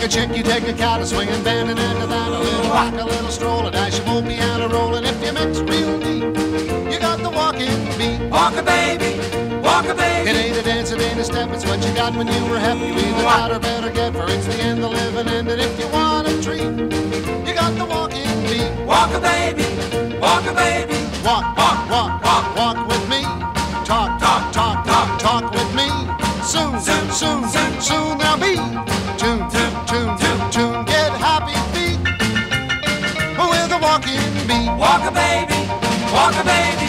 chick, you take a cat, a swinging, bending into that, a little rock, a little stroll, a dash, you won't be out of rolling if you mix real neat. You got the walking beat. Walk a baby, walk a baby. It ain't a dance, it ain't a step, it's what you got when you were happy. You either got or better get, for it's the end of living, and if you want a treat, you got the walking beat. Walk a baby, walk a baby. Walk, walk, walk, walk, walk with me. Talk, talk, talk, talk, talk with me. Soon, soon, soon, soon, soon there'll be tune, tune, tune, tune, tune. Get happy feet with a walking beat. Walk a baby, walk a baby.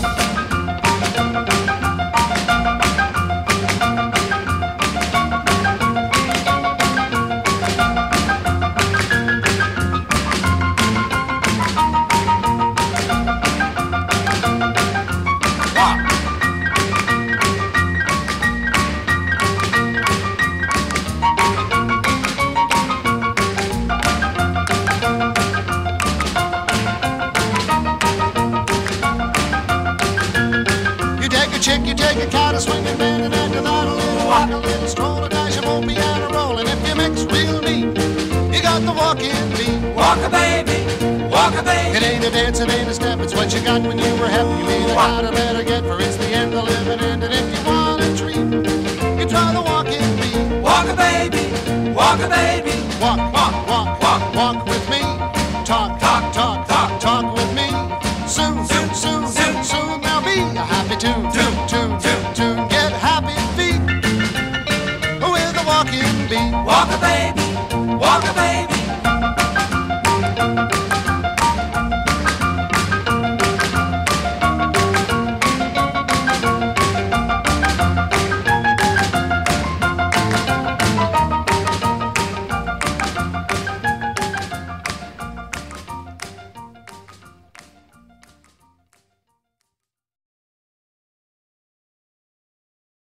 Chick, you take a cat, a swinging, bending into that, a little rock, a little stroll, a dash, a won't be out of rolling if you mix real neat. You got the walking beat. Walk a baby, walk a baby. It ain't a dance, it ain't a step, it's what you got when you were happy. You either got or better get, for it's the end of living, and if you want a treat, you try the walking beat. Walk a baby, walk a baby. Walk, walk, walk.